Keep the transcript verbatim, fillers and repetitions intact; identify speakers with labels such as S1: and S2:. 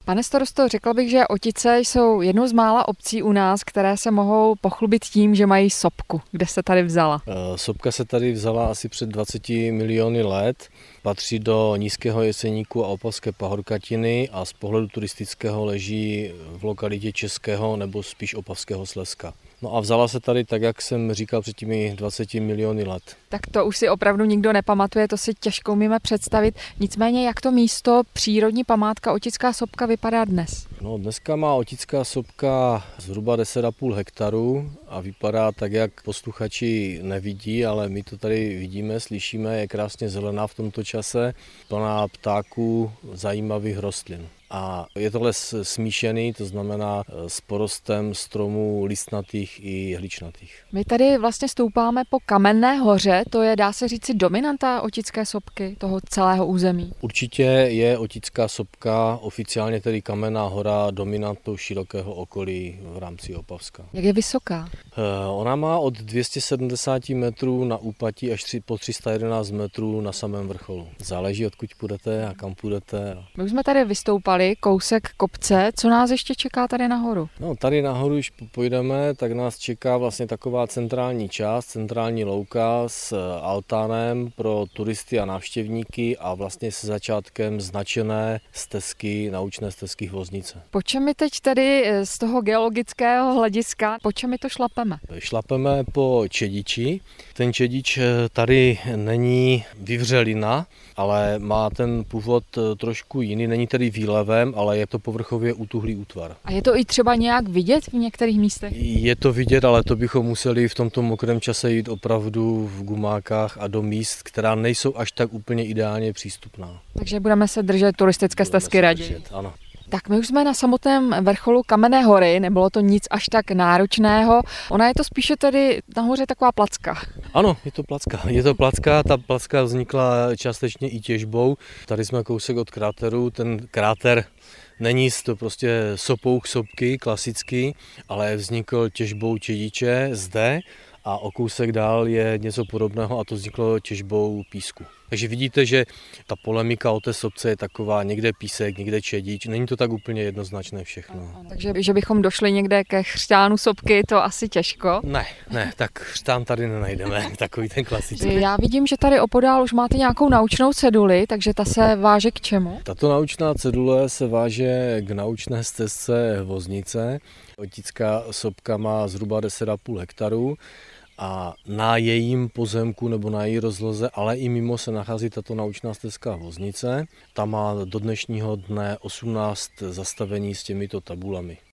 S1: Pane starosto, řekla bych, že Otice jsou jednou z mála obcí u nás, které se mohou pochlubit tím, že mají sopku. Kde se tady vzala?
S2: Sopka se tady vzala asi před dvaceti miliony let. Patří do Nízkého Jeseníku a Opavské pahorkatiny a z pohledu turistického leží v lokalitě Českého nebo spíš Opavského Slezska. No a vzala se tady, tak jak jsem říkal, před těmi dvaceti miliony let.
S1: Tak to už si opravdu nikdo nepamatuje, to si těžko umíme představit. Nicméně, jak to místo, přírodní památka Otická sopka vypadá dnes?
S2: No, dneska má Otická sopka zhruba deset a půl hektaru a vypadá tak, jak posluchači nevidí, ale my to tady vidíme, slyšíme, je krásně zelená v tomto čase, plná ptáků, zajímavých rostlin. A je to les smíšený, to znamená s porostem stromů listnatých i hličnatých.
S1: My tady vlastně stoupáme po Kamenné hoře, to je, dá se říci, dominanta Otické sopky, toho celého území.
S2: Určitě je Otická sopka, oficiálně tedy Kamenná hora, dominantou širokého okolí v rámci Opavska.
S1: Jak je vysoká?
S2: Ona má od dvě stě sedmdesát metrů na úpatí až po tři sta jedenáct metrů na samém vrcholu. Záleží, odkud půjdete a kam půjdete.
S1: My už jsme tady vystoupali kousek kopce, co nás ještě čeká tady nahoru?
S2: No, tady nahoru, když pojdeme, tak nás čeká vlastně taková centrální část, centrální louka s altánem pro turisty a návštěvníky a vlastně se začátkem značené stezky, naučné stezky Hvoznice.
S1: Po čem my teď tedy z toho geologického hlediska, po čem my to šlapeme?
S2: Šlapeme po Čediči. Ten Čedič tady není vyvřelina, ale má ten původ trošku jiný, není tedy výlevem, ale je to povrchově utuhlý útvar.
S1: A je to i třeba nějak vidět v některých místech?
S2: Je to vidět, ale to bychom museli v tomto mokrém čase jít opravdu v gumákách a do míst, která nejsou až tak úplně ideálně přístupná.
S1: Takže budeme se držet turistické stezky raději.
S2: Ano.
S1: Tak my už jsme na samotném vrcholu Kamenné hory, nebylo to nic až tak náročného. Ona je to spíše tedy nahoře taková placka.
S2: Ano, je to placka. Je to placka, ta placka vznikla částečně i těžbou. Tady jsme kousek od kráteru, ten kráter není to prostě sopouch sopky, klasický, ale vznikl těžbou Čediče zde a o kousek dál je něco podobného a to vzniklo těžbou písku. Takže vidíte, že ta polemika o té sopce je taková, někde písek, někde Čedič, není to tak úplně jednoznačné všechno.
S1: Ano, takže že bychom došli někde ke chřtánu sopky, to asi těžko.
S2: Ne, ne, tak chřtán tady nenajdeme, takový ten klasický.
S1: Já vidím, že tady opodál už máte nějakou naučnou ceduli, takže ta se váže k čemu?
S2: Tato naučná cedule se váže k naučné stezce Hvoznice. Otická sopka má zhruba deset a půl hektaru. A na jejím pozemku nebo na její rozloze, ale i mimo se nachází tato naučná stezka Hvoznice. Ta má do dnešního dne osmnáct zastavení s těmito tabulemi.